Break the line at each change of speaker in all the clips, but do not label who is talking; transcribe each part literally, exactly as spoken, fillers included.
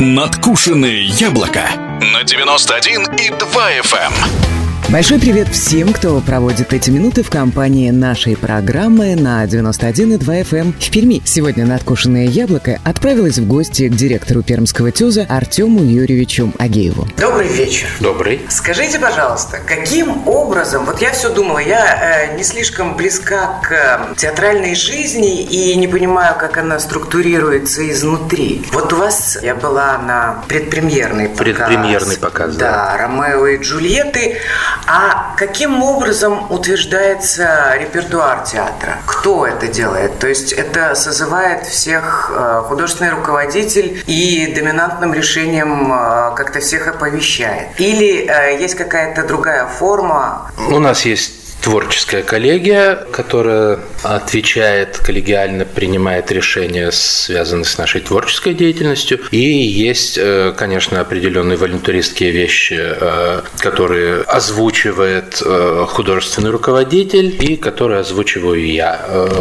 Надкушенное яблоко на девяносто один и два эф эм.
Большой привет всем, кто проводит эти минуты в компании нашей программы на девяносто один и два эф эм в Перми. Сегодня «Надкушенное яблоко» отправилась в гости к директору пермского ТЮЗа Артему Юрьевичу Агееву.
Добрый вечер.
Добрый.
Скажите, пожалуйста, каким образом, вот я все думала, я э, не слишком близка к э, театральной жизни и не понимаю, как она структурируется изнутри. Вот у вас, я была на предпремьерный показ.
Предпремьерный показ, да.
Да, «Ромео и Джульетты». А каким образом утверждается репертуар театра? Кто это делает? То есть это созывает всех э, художественный руководитель и доминантным решением э, как-то всех оповещает? Или э, есть какая-то другая форма?
У нас есть творческая коллегия, которая отвечает, коллегиально принимает решения, связанные с нашей творческой деятельностью. И есть, конечно, определенные волонтаристские вещи, которые озвучивает художественный руководитель и которые озвучиваю я.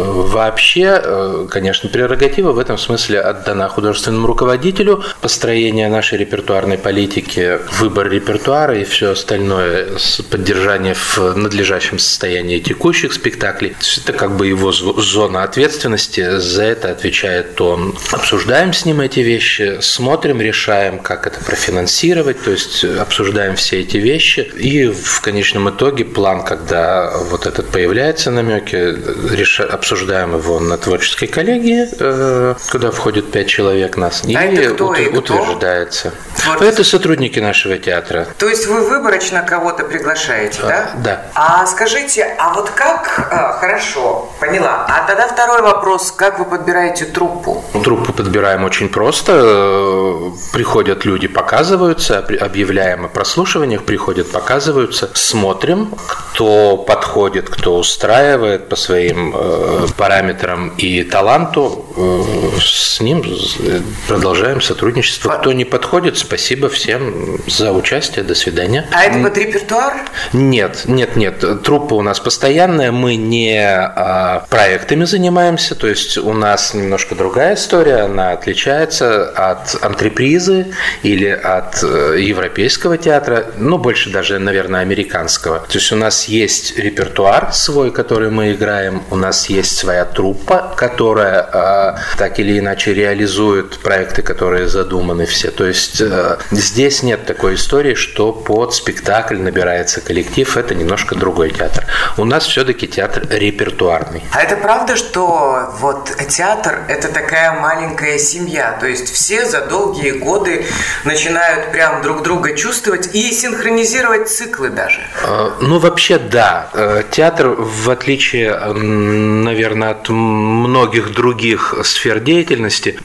Вообще, конечно, прерогатива в этом смысле отдана художественному руководителю. Построение нашей репертуарной политики, выбор репертуара и все остальное, поддержание в надлежащем состоянии состоянии текущих спектаклей. Это как бы его зона ответственности, за это отвечает он. Обсуждаем с ним эти вещи, смотрим, решаем, как это профинансировать, то есть обсуждаем все эти вещи. И в конечном итоге план, когда вот этот появляется намеки, реша... обсуждаем его на творческой коллегии, куда входит пять человек нас, и,
а это кто,
ут...
и кто?
утверждается.
Творческий.
Это сотрудники нашего театра.
То есть вы выборочно кого-то приглашаете, а, да?
Да.
А скажите, а вот как... А, хорошо, поняла. А тогда второй вопрос. Как вы подбираете труппу?
Труппу подбираем очень просто. Приходят люди, показываются, объявляем о прослушиваниях, приходят, показываются, смотрим, кто подходит, кто устраивает по своим э, параметрам и таланту. Э, с ним продолжаем сотрудничество. Кто не подходит, спасибо всем за участие. До свидания.
А это под репертуар?
Нет, нет, нет. Труппа у нас постоянная. Мы не а, проектами занимаемся. То есть у нас немножко другая история. Она отличается от антрепризы или от э, европейского театра. Ну, больше даже, наверное, американского. То есть у нас есть репертуар свой, который мы играем. У нас есть своя труппа, которая э, так или иначе реализует проекты, которые задуманы все. То есть э, здесь нет такой истории, что под спектакль набирается коллектив. Это немножко другой театр. У нас все-таки театр репертуарный.
А это правда, что вот театр – это такая маленькая семья? То есть все за долгие годы начинают прям друг друга чувствовать и синхронизировать циклы даже?
Э, ну, вообще, да. Театр, в отличие, наверное, от многих других сфер деятельности,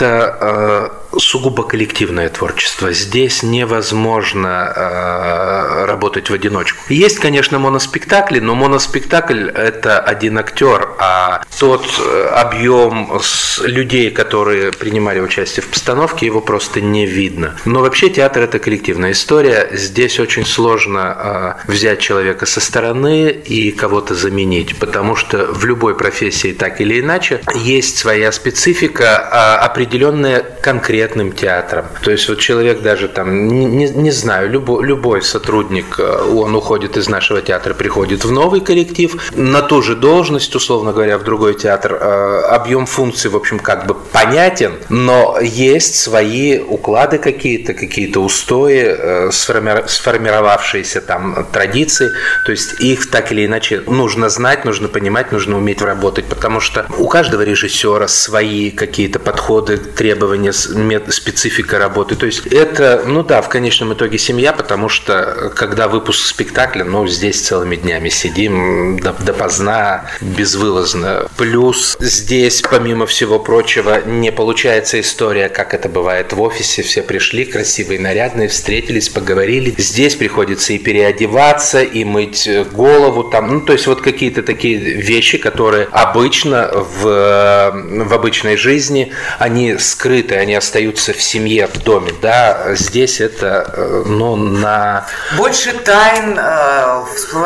это э, сугубо коллективное творчество. Здесь невозможно э, работать в одиночку. Есть, конечно, моноспектакли, но моноспектакль – это один актер, а тот объем людей, которые принимали участие в постановке, его просто не видно. Но вообще театр – это коллективная история. Здесь очень сложно э, взять человека со стороны и кого-то заменить, потому что в любой профессии так или иначе есть своя специфика, определенная конкретным театром. То есть вот человек даже там, не, не, не знаю, любой, любой сотрудник, он уходит из нашего театра, приходит в новый коллектив, на ту же должность, условно говоря, в другой театр. Объем функций, в общем, как бы понятен, но есть свои уклады какие-то, какие-то устои, сформировавшиеся там традиции. То есть их так или иначе нужно знать, нужно понимать, нужно уметь работать, потому что у каждого режиссера свои какие-то подходы, требования, специфика работы. То есть это, ну да, в конечном итоге семья, потому что когда выпуск спектакля, ну здесь целыми днями сидим допоздна, безвылазно. Плюс здесь, помимо всего прочего, не получается история, как это бывает в офисе. Все пришли, красивые, нарядные, встретились, поговорили. Здесь приходится и переодеваться, и мыть голову. Там, ну, то есть вот какие-то такие вещи, которые обычно в, в обычной жизни, они скрыты, они остаются в семье, в доме. Да, здесь это, ну, на...
Больше тайн э, всплывает на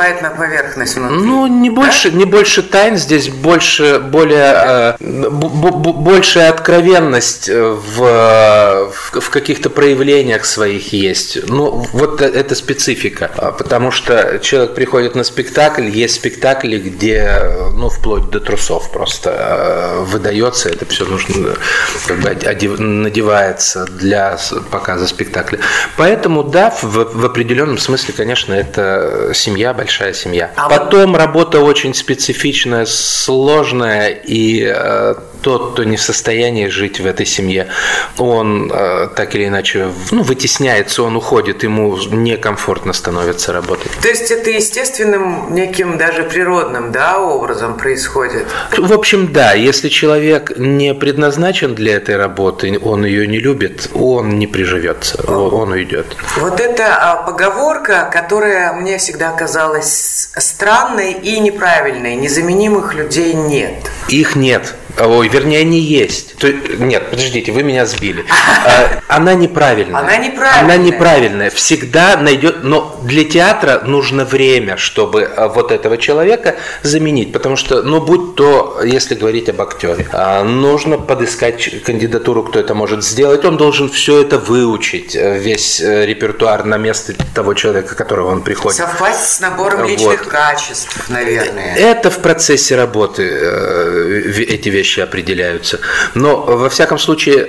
поверхность внутри.
Ну, не больше, да? не больше тайн, здесь больше, более, э, б- б- большая откровенность в, в, в каких-то проявлениях своих есть. Ну, вот это специфика, потому что человек приходит на спектакль, есть спектакли, где, ну, вплоть до трусов просто выдается, это все нужно, как бы, одев, надевается для показа спектакля. Поэтому, да, в, в определенном смысле, конечно, это семья, большая семья. А потом вот... работа очень специфичная, сложная, и э, тот, кто не в состоянии жить в этой семье, он э, так или иначе, ну, вытесняется, он уходит, ему некомфортно становится работать.
То есть это естественным, неким даже природным, да, образом происходит?
В общем, да, если человек не предназначен для этой работы, он ее не любит, он не приживется, он уйдет.
Вот эта поговорка, которая мне всегда казалась странной и неправильной: незаменимых людей нет.
Их нет. Ой, вернее, они есть. То, нет, подождите, вы меня сбили. Она неправильная.
Она неправильная.
Она неправильная. Всегда найдет. Но для театра нужно время, чтобы вот этого человека заменить. Потому что, ну, будь то, если говорить об актере, нужно подыскать кандидатуру, кто это может сделать. Он должен все это выучить, весь репертуар на место того человека, которого он приходит.
Совпасть с набором личных вот. качеств, наверное.
Это в процессе работы эти вещи определяются. Но, во всяком случае,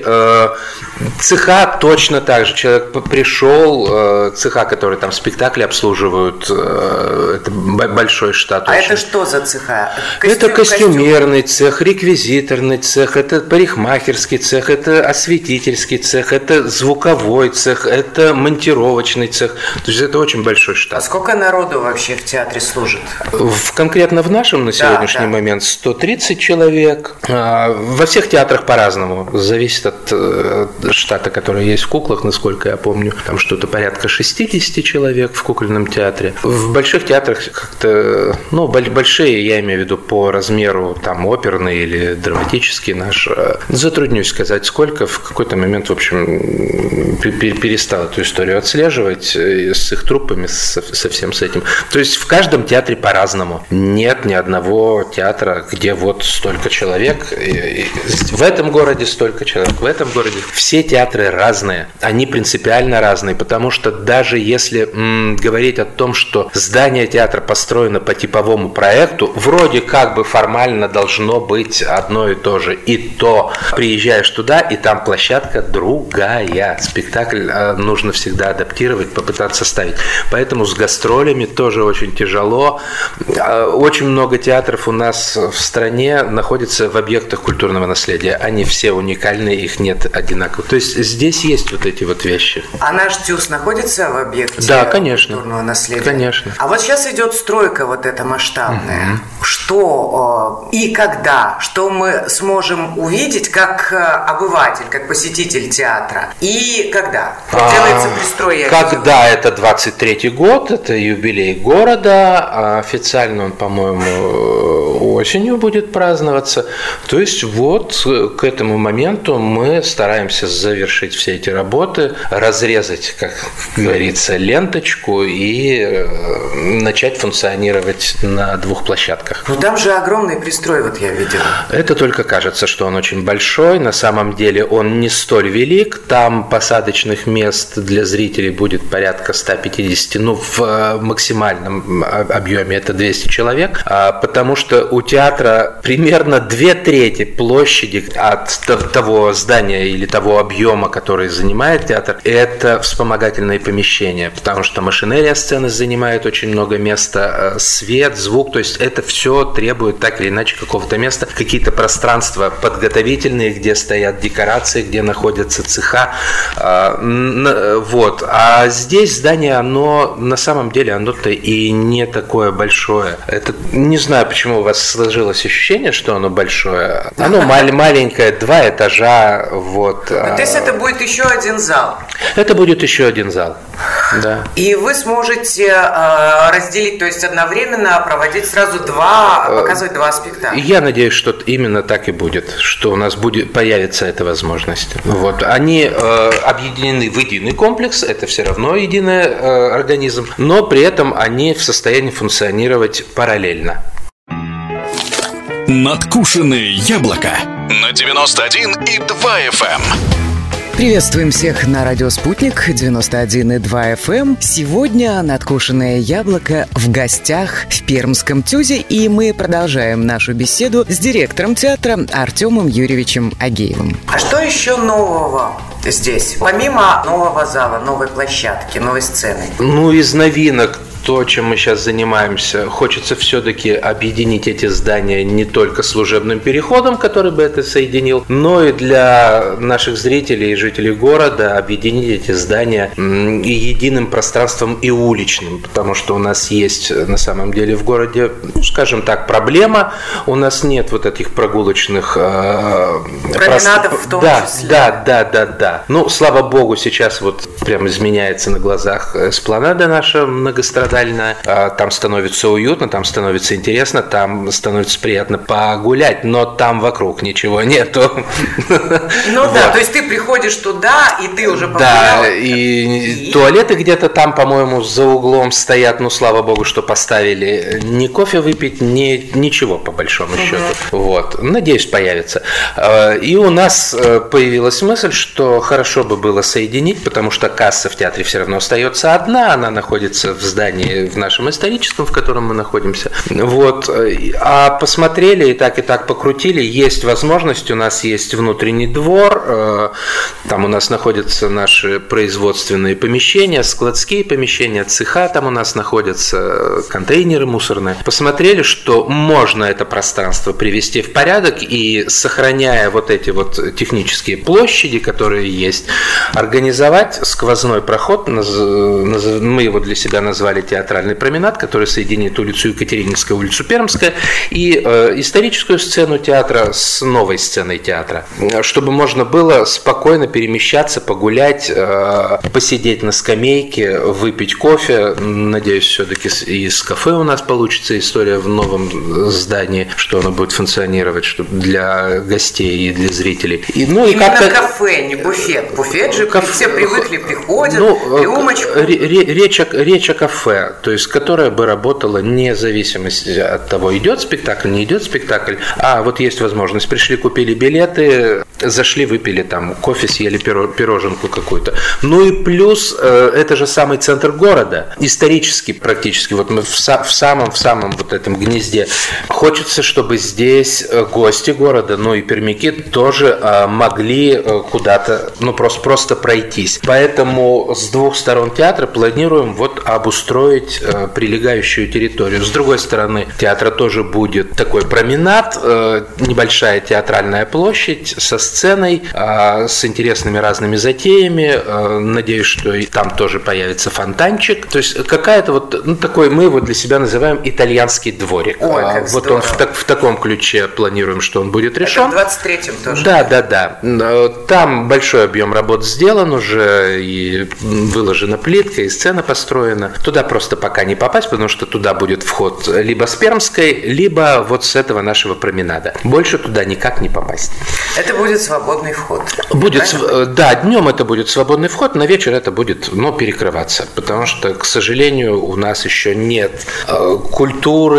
цеха точно так же. Человек пришел, цеха, которые там спектакли обслуживают, это большой штат.
А
очень.
Это что за цеха?
Костюм, это костюмерный костюм. цех, реквизиторный цех, это парикмахерский цех, это осветительский цех, это звуковой цех, это монтировочный цех. То есть это очень большой штат.
А сколько народу вообще в театре служит?
В, конкретно в нашем на сегодняшний да, да. момент сто тридцать человек. Во всех театрах по-разному. Зависит от штата, который есть в «Куклах», насколько я помню. Там что-то порядка шестьдесят человек в кукольном театре. В больших театрах как-то, ну, большие, я имею в виду по размеру, там, оперный или драматический наш. Затруднюсь сказать, сколько. В какой-то момент, в общем, перестал эту историю отслеживать с их труппами, со, со всем с этим. То есть в каждом театре по-разному. Нет ни одного театра, где вот столько человек. В этом городе столько человек, в этом городе. Все театры разные, они принципиально разные, потому что даже если м, говорить о том, что здание театра построено по типовому проекту, вроде как бы формально должно быть одно и то же. И то приезжаешь туда, и там площадка другая. Спектакль э, нужно всегда адаптировать, попытаться ставить. Поэтому с гастролями тоже очень тяжело. Э, очень много театров у нас в стране находится в объектах культурного наследия. Они все уникальные, их нет одинаковых. То есть здесь есть вот эти вот вещи.
А наш ТЮЗ находится в объекте
да, конечно,
культурного наследия?
Конечно.
А вот сейчас идет стройка вот эта масштабная. Угу. Что и когда? Что мы сможем увидеть как обыватель, как посетитель театра? И когда? Вот а, делается пристрой.
Когда? Это двадцать третий год, это юбилей города. А официально он, по-моему, осенью будет праздноваться. То есть вот к этому моменту мы стараемся завершить все эти работы, разрезать, как говорится, ленточку и начать функционировать на двух площадках.
Ну там же огромный пристрой, вот я видел.
Это только кажется, что он очень большой. На самом деле он не столь велик. Там посадочных мест для зрителей будет порядка ста пятидесяти, ну в максимальном объеме это двести человек, потому что у театра примерно две трети площади от того здания или того объема, который занимает театр, это вспомогательные помещения, потому что машинерия сцены занимает очень много места, свет, звук, то есть это все требует так или иначе какого-то места, какие-то пространства подготовительные, где стоят декорации, где находятся цеха, вот. А здесь здание, оно на самом деле, оно-то и не такое большое. Это, не знаю, почему у вас сложилось ощущение, что оно большое. Оно маленькое, два этажа, вот.
Ну, то есть это будет еще один зал?
Это будет еще один зал. Да.
И вы сможете э, разделить, то есть одновременно проводить сразу два, показывать два спектакля.
Я надеюсь, что именно так и будет, что у нас будет, появится эта возможность. Вот. Они э, объединены в единый комплекс, это все равно единый э, организм, но при этом они в состоянии функционировать параллельно.
Надкушенное яблоко на девяносто один и два эф эм.
Приветствуем всех на радио «Спутник» девяносто один и два эф эм. Сегодня «Надкушенное яблоко» в гостях в Пермском ТЮЗе, и мы продолжаем нашу беседу с директором театра Артемом Юрьевичем Агеевым.
А что еще нового здесь? Помимо нового зала, новой площадки, новой сцены.
Ну, из новинок то, чем мы сейчас занимаемся, хочется все-таки объединить эти здания не только служебным переходом, который бы это соединил, но и для наших зрителей и жителей города объединить эти здания и единым пространством и уличным, потому что у нас есть на самом деле в городе, ну, скажем так, проблема, у нас нет вот этих прогулочных
променадов прост... в том
да,
числе.
Да, да, да, да. Ну, слава богу, сейчас вот прям изменяется на глазах эспланада наша многострадальная. Там становится уютно, там становится интересно, там становится приятно погулять, но там вокруг ничего нету.
Ну вот. Да, то есть ты приходишь туда, и ты уже погулял.
Да, и, и туалеты где-то там, по-моему, за углом стоят, ну, слава богу, что поставили. Ни кофе выпить, ни ничего, по большому угу. счету. Вот. Надеюсь, появится. И у нас появилась мысль, что хорошо бы было соединить, потому что касса в театре все равно остается одна, она находится в здании в нашем историческом, в котором мы находимся. Вот. А посмотрели и так, и так покрутили. Есть возможность, у нас есть внутренний двор, там у нас находятся наши производственные помещения, складские помещения, цеха там у нас находятся, контейнеры мусорные. Посмотрели, что можно это пространство привести в порядок и, сохраняя вот эти вот технические площади, которые есть, организовать сквозной проход, мы его для себя назвали театральный променад, который соединит улицу Екатерининская, улицу Пермская и э, историческую сцену театра с новой сценой театра, чтобы можно было спокойно перемещаться, погулять, э, посидеть на скамейке, выпить кофе. Надеюсь, все-таки и с кафе у нас получится история в новом здании, что оно будет функционировать чтобы для гостей и для зрителей. И, ну,
именно
и как-то...
кафе, не буфет. Буфет же Кафе... все привыкли, приходят,
ну,
рюмочку.
Речь о, речь о кафе, то есть которая бы работала вне зависимости от того, идет спектакль, не идет спектакль, а вот есть возможность, пришли, купили билеты, зашли, выпили там кофе, съели пироженку какую-то. Ну и плюс, это же самый центр города, исторически практически, вот мы в самом, в самом вот этом гнезде. Хочется, чтобы здесь гости города, ну и пермяки тоже могли куда-то, ну просто, просто пройтись. Поэтому с двух сторон театра планируем вот обустроить прилегающую территорию. С другой стороны театра тоже будет такой променад, небольшая театральная площадь со сценой, с интересными разными затеями. Надеюсь, что и там тоже появится фонтанчик. То есть какая-то вот, ну, такой, мы его для себя называем итальянский дворик.
Ой, как
вот
здорово.
Он в, так, в таком ключе планируем, что он будет решен.
Это в двадцать третьем тоже.
Да, да, да. Там большой объем работ сделан уже, и выложена плитка, и сцена построена. Туда просто пока не попасть, потому что туда будет вход либо с Пермской, либо вот с этого нашего променада. Больше туда никак не попасть.
Это будет свободный вход.
Будет, да, днем это будет свободный вход, на вечер это будет, ну, перекрываться, потому что, к сожалению, у нас еще нет э, культуры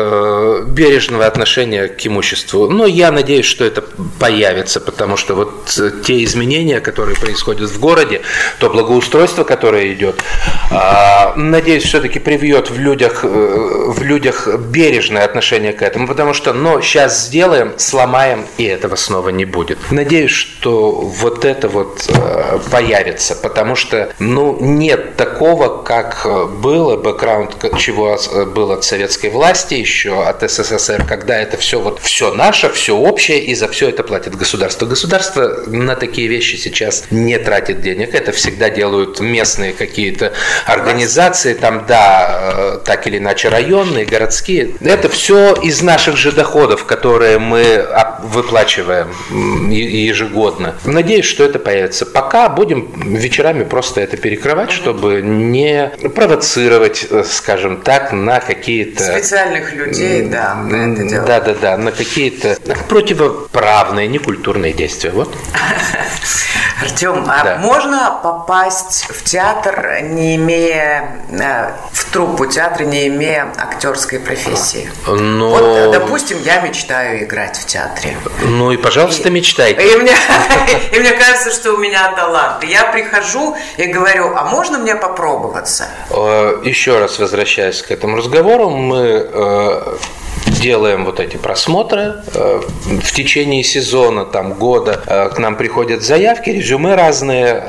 э, бережного отношения к имуществу. Но я надеюсь, что это появится, потому что вот те изменения, которые происходят в городе, то благоустройство, которое идет, э, надеюсь, все-таки привьет в людях, э, в людях бережное отношение к этому, потому что, ну, сейчас сделаем, сломаем, и этого снова не будет. Надеюсь, что вот это вот э, появится, потому что, ну, нет такого, как было, бэкграунд, чего был от советской власти, еще от СССР, когда это все вот все наше, все общее, и за все это платит государство. Государство на такие вещи сейчас не тратит денег, это всегда делают местные какие-то организации, там, да, так или иначе районные, городские. Это все из наших же доходов, которые мы да, выплачиваем ежегодно. Надеюсь, что это появится. Пока будем вечерами просто это перекрывать, чтобы не провоцировать, скажем так, на какие-то...
Специальных людей, да, на это дело.
Да-да-да, на какие-то противоправные, некультурные действия. Вот.
Артем, а да. можно попасть в театр, не имея, в труппу театра, не имея актерской профессии?
Но...
Вот, допустим, я мечтаю играть в театре.
Ну и, пожалуйста, и, мечтайте.
И мне, и мне кажется, что у меня талант. Я прихожу и говорю, а можно мне попробоваться?
Еще раз возвращаясь к этому разговору, мы... делаем вот эти просмотры в течение сезона, там, года. К нам приходят заявки, резюме разные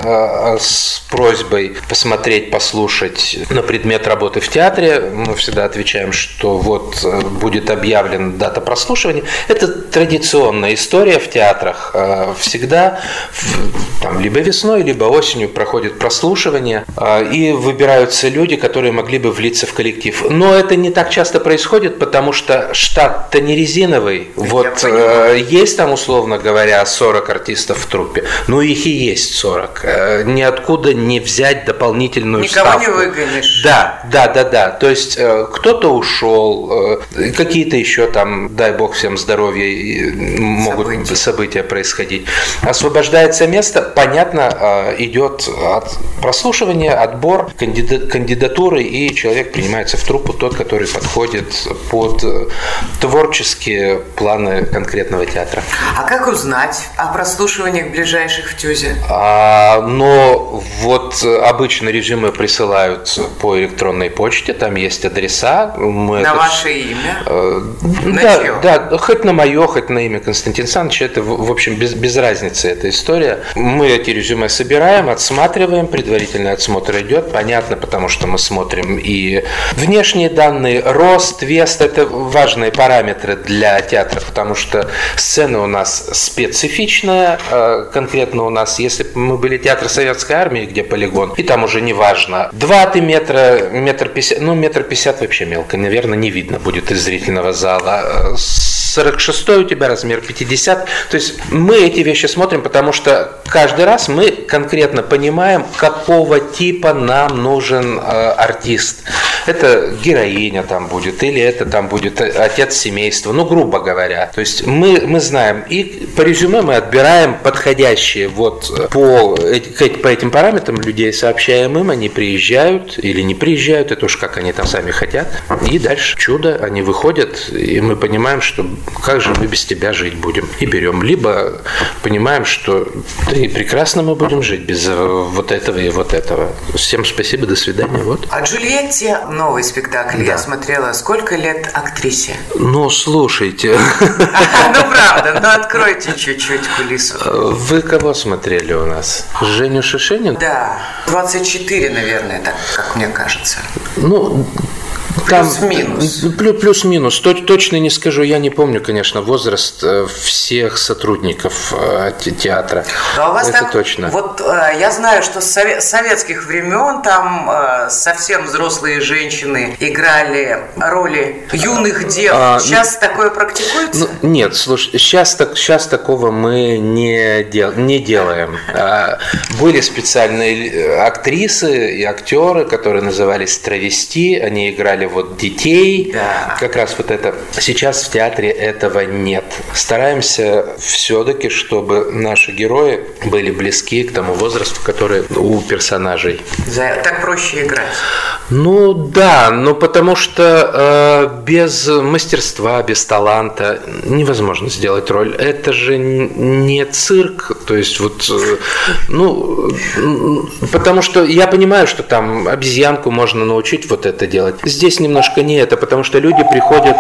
с просьбой посмотреть, послушать на предмет работы в театре. Мы всегда отвечаем, что вот будет объявлена дата прослушивания. Это традиционная история в театрах. Всегда там, либо весной, либо осенью проходит прослушивание, и выбираются люди, которые могли бы влиться в коллектив. Но это не так часто происходит, потому что штат-то не резиновый. Я вот э, есть там, условно говоря, сорок артистов в труппе. Ну, их и есть сорок. Э, ниоткуда не взять дополнительную
Никого
ставку.
Никого не выгонишь.
Да, да, да, да. То есть э, кто-то ушел, э, какие-то еще там, дай бог всем здоровья, могут события, события происходить. Освобождается место, понятно, э, идет от прослушивания, отбор, кандидат, кандидатуры, и человек принимается в труппу, тот, который подходит под творческие планы конкретного театра.
А как узнать о прослушиваниях ближайших в ТЮЗе?
А, но вот обычно резюме присылают по электронной почте, там есть адреса. Мы
на
это...
ваше имя?
Э,
на
да,
чье?
да, хоть на мое, хоть на имя Константина Александровича. Это, в общем, без, без разницы эта история. Мы эти резюме собираем, отсматриваем, предварительный осмотр идет. Понятно, потому что мы смотрим и внешние данные, рост, вес, это важные параметры для театра, потому что сцена у нас специфичная, конкретно у нас, если бы мы были театр Советской Армии, где полигон, и там уже не важно, два ты метра, метр пятьдесят, ну метр пятьдесят вообще мелко, наверное, не видно будет из зрительного зала. сорок шестой у тебя размер, пятьдесят. То есть мы эти вещи смотрим, потому что каждый раз мы конкретно понимаем, какого типа нам нужен э, артист. Это героиня там будет, или это там будет отец семейства, ну, грубо говоря. То есть мы, мы знаем, и по резюме мы отбираем подходящие вот по, по этим параметрам людей, сообщаем им, они приезжают или не приезжают, это уж как они там сами хотят. И дальше чудо, они выходят, и мы понимаем, что как же мы без тебя жить будем, и берем. Либо понимаем, что да и прекрасно мы будем жить без вот этого и вот этого. Всем спасибо, до свидания. Вот.
А Джульетте новый спектакль, да. Я смотрела. Сколько лет актрисе?
Ну, слушайте.
Ну, правда, ну откройте чуть-чуть кулису.
Вы кого смотрели у нас? Женю Шишенин?
Да, двадцать четыре, наверное, так, как мне кажется.
Ну...
Плюс-минус.
Плюс-минус. Точно не скажу. Я не помню, конечно, возраст всех сотрудников театра.
Но у вас
это
так,
точно.
Вот я знаю, что с советских времен там совсем взрослые женщины играли роли юных дев. А, сейчас ну, такое практикуется?
Ну, нет, слушай, сейчас, так, сейчас такого мы не, дел, не делаем. Были специальные актрисы и актеры, которые назывались травести. Они играли вот детей,
да.
Как раз вот это. Сейчас в театре этого нет. Стараемся все-таки, чтобы наши герои были близки к тому возрасту, который у персонажей.
Так проще играть.
Ну да, ну потому что э, без мастерства, без таланта невозможно сделать роль. Это же не цирк, то есть вот, э, ну, потому что я понимаю, что там обезьянку можно научить вот это делать. Здесь немножко не это, потому что люди приходят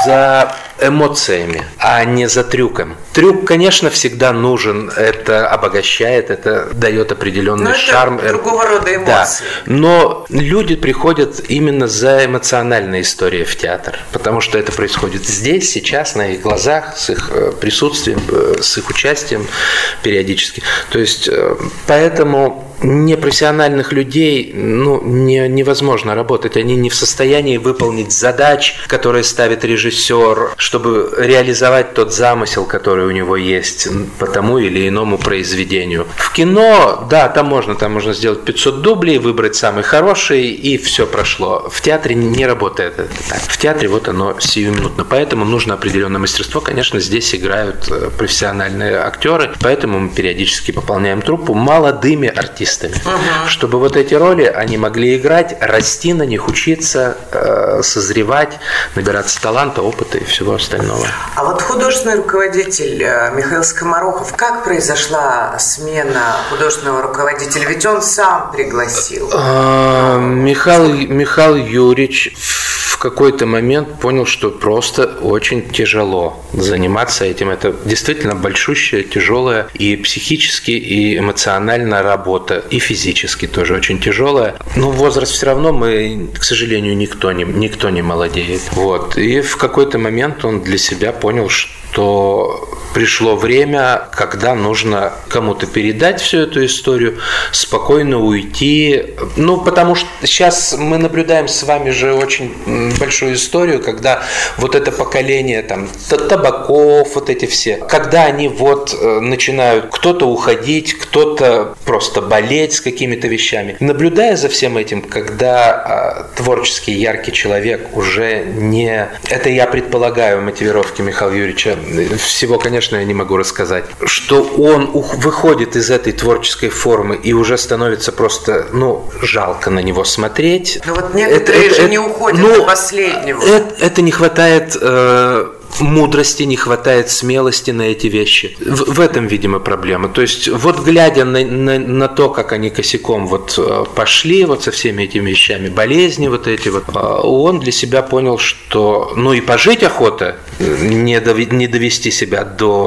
за эмоциями, а не за трюком. Трюк, конечно, всегда нужен, это обогащает, это дает определенный но шарм.
Это другого рода эмоции.
Да. Но люди приходят именно за эмоциональной историей в театр, потому что это происходит здесь, сейчас, на их глазах, с их присутствием, с их участием периодически. То есть, поэтому непрофессиональных людей ну, не, невозможно работать. Они не в состоянии выполнить задач, которые ставит режиссер, чтобы реализовать тот замысел, который у него есть по тому или иному произведению. В кино, да, там можно, там можно сделать пятьсот дублей, выбрать самый хороший, и все прошло. В театре не работает это так. В театре вот оно сиюминутно. Поэтому нужно определенное мастерство. Конечно, здесь играют профессиональные актеры, поэтому мы периодически пополняем труппу молодыми артистами, uh-huh. чтобы вот эти роли они могли играть, расти на них, учиться, э, созревать, набираться таланта, опыта и всего остального.
А вот художественный руководитель Михаил Скоморохов, как произошла смена художественного руководителя? Ведь он сам пригласил.
А, Михаил, Михаил Юрьевич в какой-то момент понял, что просто очень тяжело заниматься этим. Это действительно большущая, тяжелая и психически, и эмоционально работа, и физически тоже очень тяжелая. Но возраст все равно мы, к сожалению, никто не, никто не молодеет. Вот. И в какой-то момент он для себя понял, что пришло время, когда нужно кому-то передать всю эту историю, спокойно уйти. Ну, потому что сейчас мы наблюдаем с вами же очень большую историю, когда вот это поколение там табаков, вот эти все, когда они вот начинают кто-то уходить, кто-то просто болеть с какими-то вещами. Наблюдая за всем этим, когда творческий, яркий человек уже не... Это я предполагаю мотивировки Михаила Юрьевича. Всего, конечно, я не могу рассказать. Что он выходит из этой творческой формы и уже становится просто, ну, жалко на него смотреть.
Ну вот некоторые это, же это, не уходят ну, до последнего.
Это, это не хватает... Э, мудрости, не хватает смелости на эти вещи. В, в этом, видимо, проблема. То есть, вот глядя на, на, на то, как они косяком вот пошли вот со всеми этими вещами, болезни вот эти вот, он для себя понял, что ну и пожить охота, не, дови, не довести себя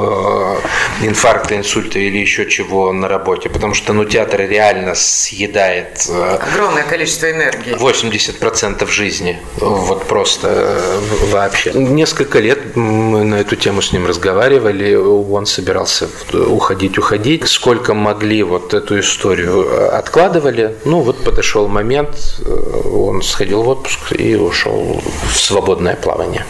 до инфаркта, инсульта или еще чего на работе, потому что ну театр реально съедает
огромное количество энергии.
восемьдесят процентов жизни. Вот просто вообще. Несколько лет мы на эту тему с ним разговаривали, он собирался уходить, уходить. Сколько могли вот эту историю откладывали. Ну вот подошел момент, он сходил в отпуск и ушел в свободное плавание.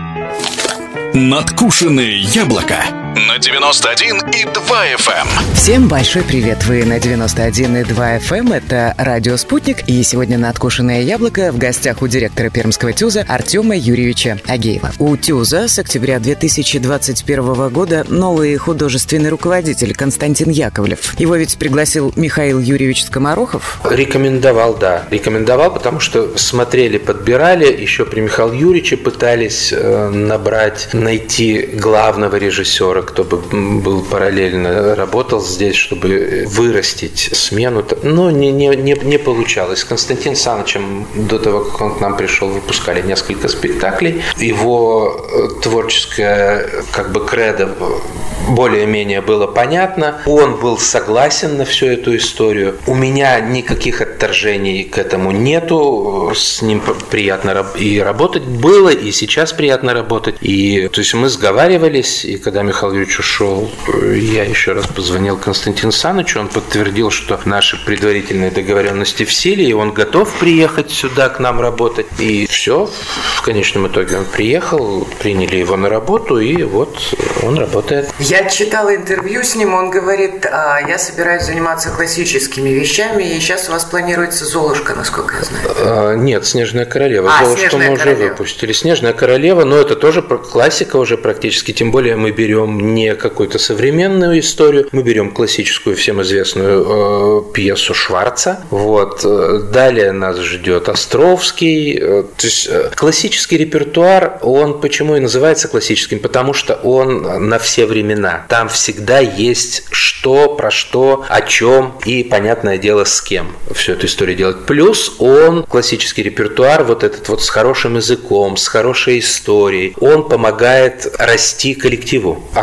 Надкушенное яблоко на девяносто один и два эф эм.
Всем большой привет! Вы на девяносто один и два эф эм. Это радио «Спутник». И сегодня «Надкушенное яблоко» в гостях у директора Пермского ТЮЗа Артема Юрьевича Агеева. У ТЮЗа с октября две тысячи двадцать первого года новый художественный руководитель Константин Яковлев. Его ведь пригласил Михаил Юрьевич Скоморохов?
Рекомендовал, да. Рекомендовал, потому что смотрели, подбирали. Еще при Михаиле Юрьевиче пытались набрать, найти главного режиссера, кто бы был параллельно работал здесь, чтобы вырастить смену. Но не, не, не, не получалось. С Константином Санычем до того, как он к нам пришел, выпускали несколько спектаклей. Его творческое как бы кредо более-менее было понятно. Он был согласен на всю эту историю. У меня никаких отторжений к этому нету. С ним приятно и работать было, и сейчас приятно работать. И то есть мы сговаривались, и когда Михаил Юрьевич ушел, я еще раз позвонил Константину Санычу, он подтвердил, что наши предварительные договоренности в силе, и он готов приехать сюда к нам работать. И все, в конечном итоге он приехал, приняли его на работу, и вот он работает.
Я читала интервью с ним, он говорит, я собираюсь заниматься классическими вещами, и сейчас у вас планируется «Золушка», насколько я знаю.
А, нет, «Снежная королева».
А,
«Золушку» мы уже королева. выпустили. «Снежная королева», но это тоже классика уже практически, тем более мы берем не какую-то современную историю, мы берем классическую, всем известную э, пьесу Шварца. Вот. Далее нас ждет Островский. То есть классический репертуар, он почему и называется классическим? Потому что он на все времена. Там всегда есть что, про что, о чем и, понятное дело, с кем всю эту историю делать. Плюс он, классический репертуар, вот этот вот с хорошим языком, с хорошей историей, он помогает расти коллективу. Актеры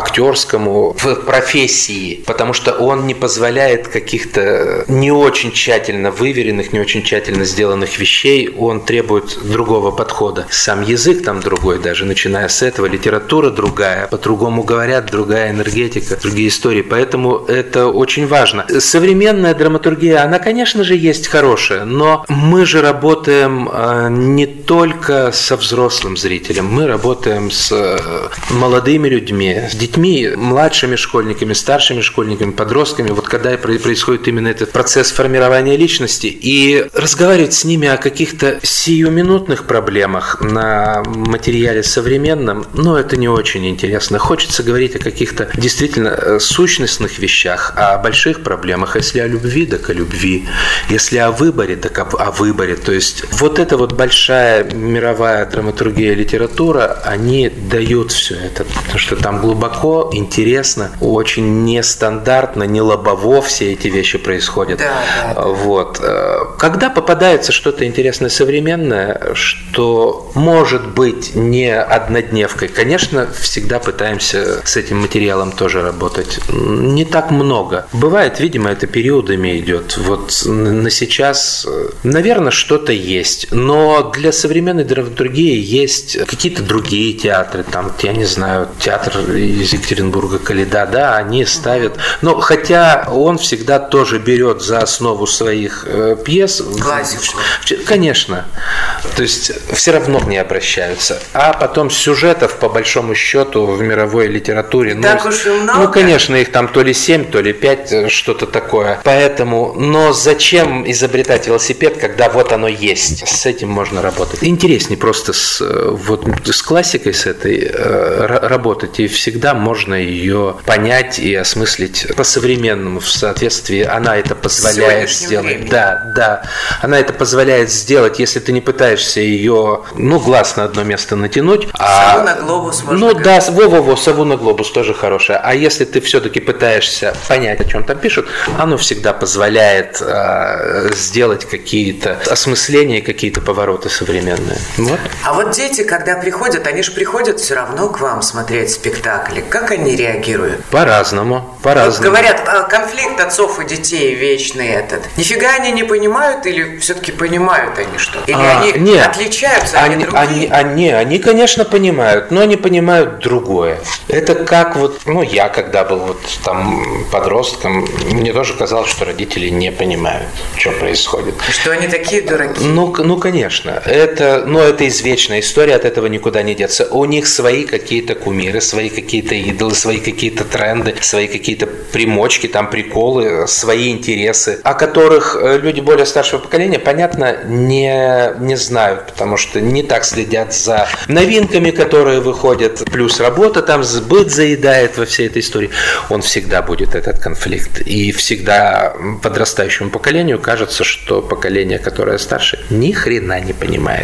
актерскому в профессии, потому что он не позволяет каких-то не очень тщательно выверенных, не очень тщательно сделанных вещей, он требует другого подхода. Сам язык там другой, даже начиная с этого, литература другая, по-другому говорят, другая энергетика, другие истории, поэтому это очень важно. Современная драматургия, она, конечно же, есть хорошая, но мы же работаем не только со взрослым зрителем, мы работаем с молодыми людьми, с детьми, младшими школьниками, старшими школьниками, подростками, вот когда происходит именно этот процесс формирования личности, и разговаривать с ними о каких-то сиюминутных проблемах на материале современном, ну, это не очень интересно. Хочется говорить о каких-то действительно сущностных вещах, о больших проблемах. Если о любви, так о любви. Если о выборе, так о выборе. То есть вот эта вот большая мировая драматургия, литература, они дают все это, потому что там глубоко, интересно, очень нестандартно, не лобово все эти вещи происходят. Да, да, да. Вот. Когда попадается что-то интересное, современное, что может быть не однодневкой, конечно, всегда пытаемся с этим материалом тоже работать. Не так много. Бывает, видимо, это периодами идет. Вот на сейчас, наверное, что-то есть. Но для современной драматургии есть какие-то другие театры. Там, я не знаю, театр из Екатеринбурга «Коляда», да, они ставят. Но хотя он всегда тоже берет за основу своих э, пьес
классику.
Конечно. То есть все равно к ней обращаются. А потом сюжетов, по большому счету, в мировой литературе, ну,
так уж и много.
Ну, конечно, их там то ли семь, то ли пять, что-то такое. Поэтому, но зачем изобретать велосипед, когда вот оно есть? С этим можно работать. Интереснее просто с, вот, с классикой с этой работать, и всегда можно ее понять и осмыслить по-современному, в соответствии. Она это позволяет сделать.
Времени.
Да, да. Она это позволяет сделать, если ты не пытаешься ее, ну, глаз на одно место натянуть.
Сову
а,
на глобус можно
Ну,
говорить.
да, во-во-во, сову на глобус тоже хорошая. А если ты все-таки пытаешься понять, о чем там пишут, оно всегда позволяет э, сделать какие-то осмысления, какие-то повороты современные. Вот.
А вот дети, когда приходят, они же приходят все равно к вам смотреть спектакли. Как они реагируют?
По-разному, по-разному.
Вот говорят, конфликт отцов и детей вечный этот. Нифига они не понимают или все-таки понимают они что? Или
а,
они
нет,
отличаются,
они,
они другие?
Они, они, они, конечно, понимают, но они понимают другое. Это как вот, ну, я когда был вот там подростком, мне тоже казалось, что родители не понимают, что происходит.
Что они такие дураки?
Ну, ну конечно. Это, ну, это извечная история, от этого никуда не деться. У них свои какие-то кумиры, свои какие-то идолы, свои какие-то тренды, свои какие-то примочки, там приколы, свои интересы, о которых люди более старшего поколения, понятно, не, не знают, потому что не так следят за новинками, которые выходят, плюс работа там, быт заедает во всей этой истории. Он всегда будет, этот конфликт. И всегда подрастающему поколению кажется, что поколение, которое старше, ни хрена не понимает.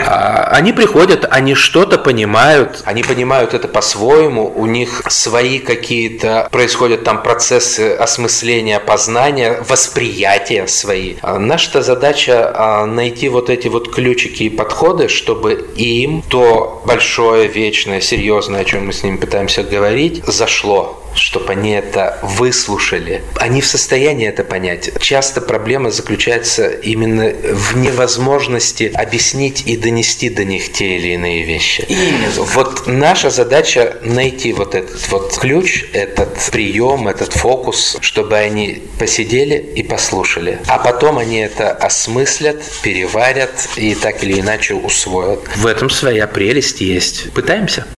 А они приходят, они что-то понимают, они понимают это по-своему, у них свои какие-то происходят там процессы осмысления, познания, восприятия свои. Наша задача найти вот эти вот ключики и подходы, чтобы им то большое, вечное, серьезное, о чем мы с ними пытаемся говорить, зашло, чтобы они это выслушали. Они в состоянии это понять. Часто проблема заключается именно в невозможности объяснить и донести до них те или иные вещи.
Именно.
Вот наша задача найти вот этот вот ключ, этот прием, этот фокус, чтобы они посидели и послушали. А потом они это осмыслят, переварят и так или иначе усвоят. В этом своя прелесть есть. Пытаемся.